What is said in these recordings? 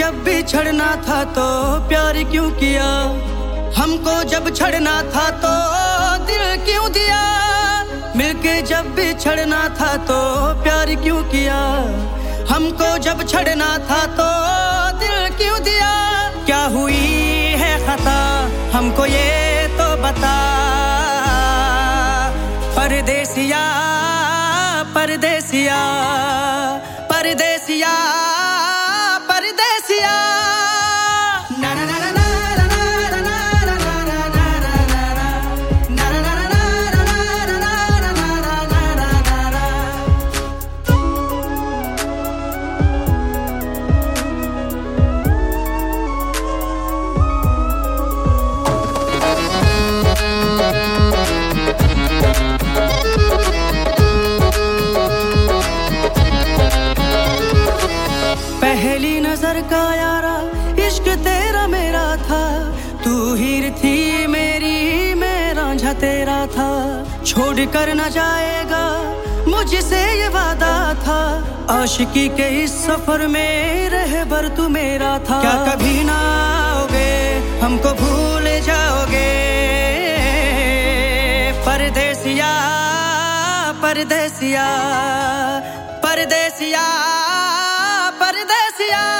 जब बिछड़ना था तो प्यार क्यों किया, हमको जब छड़ना था तो दिल क्यों दिया। मिलके जब बिछड़ना था तो प्यार क्यों किया, हमको जब छड़ना था तो दिल क्यों दिया। क्या हुई है खता हमको ये तो बता, परदेसिया परदेसिया परदेसिया परदेसिया। पहली नजर का यारा इश्क तेरा मेरा था, तू हीर थी मेरी मैं रांझा तेरा था। छोड़ कर न जाएगा मुझसे ये वादा था, आशिकी के इस सफर में रहबर तू मेरा था। क्या कभी ना आओगे हमको भूल जाओगे, परदेसिया परदेसिया परदेसिया परदेसिया।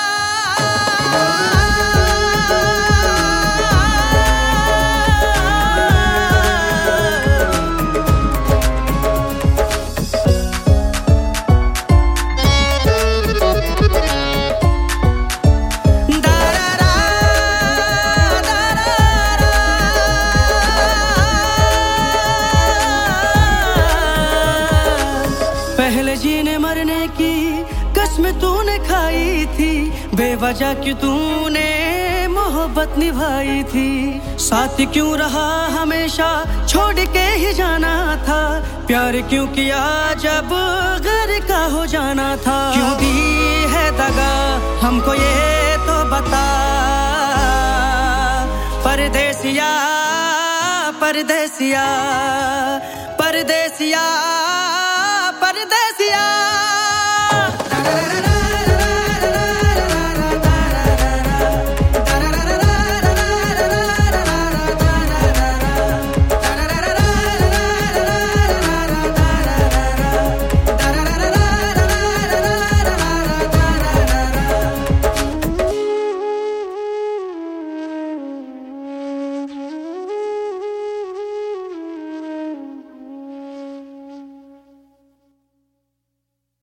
पहले जीने मरने की कसम तूने खाई थी, बेवजह क्यों तूने मोहब्बत निभाई थी। साथ क्यों रहा हमेशा छोड़ के ही जाना था, प्यार क्यों किया जब घर का हो जाना था। क्यों दी है दगा हमको ये तो बता, परदेसिया परदेसिया परदेसिया परदेसिया।